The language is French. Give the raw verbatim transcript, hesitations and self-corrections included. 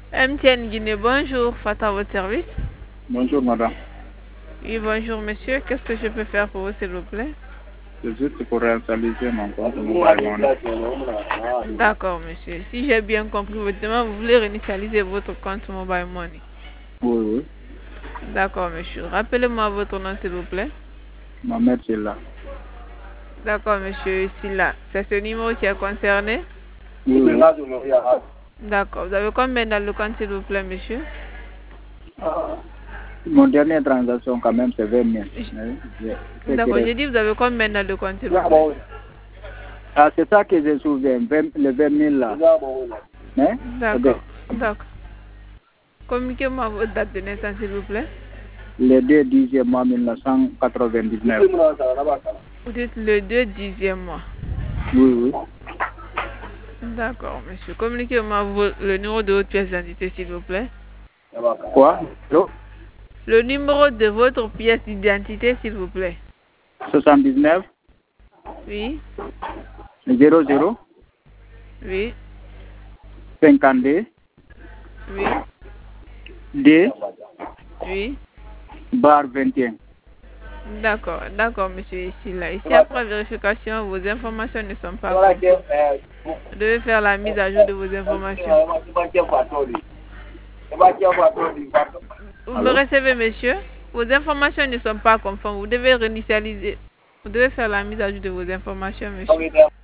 M T N Guinée, bonjour, Fata à votre service. Bonjour madame. Oui, bonjour monsieur, qu'est-ce que je peux faire pour vous s'il vous plaît? C'est juste pour réactualiser mon compte Mobile Money. D'accord monsieur, si j'ai bien compris votre demande, vous voulez réinitialiser votre compte Mobile Money. Oui, oui. D'accord monsieur, rappelez-moi votre nom s'il vous plaît. Mohamed Silla. D'accord monsieur Silla, c'est ce numéro qui est concerné? Oui, oui. D'accord, vous avez combien dans le compte s'il vous plaît monsieur? Mon dernière transaction quand même c'est vingt mille. D'accord, j'ai dit vous avez combien dans le compte s'il vous plaît? Ah, c'est ça que je souviens, vingt, les vingt mille là. Hein? D'accord, d'accord. Communiquez-moi votre date de naissance s'il vous plaît. Le deux dixième mois mille neuf cent quatre-vingt-dix-neuf. Vous dites le deux dixième mois. Oui, oui. D'accord, monsieur. Communiquez-moi le numéro de votre pièce d'identité, s'il vous plaît. Quoi? Allô? Le numéro de votre pièce d'identité, s'il vous plaît. soixante-dix-neuf. Oui. zéro zéro. Oui. cinquante-deux. Oui. D. Oui. Bar vingt et un. D'accord, d'accord, monsieur. Ici, là. Ici, après vérification, vos informations ne sont pas complètes. Vous devez faire la mise à jour de vos informations. Vous me recevez, monsieur? Vos informations ne sont pas conformes. Vous devez réinitialiser. Vous devez faire la mise à jour de vos informations, monsieur.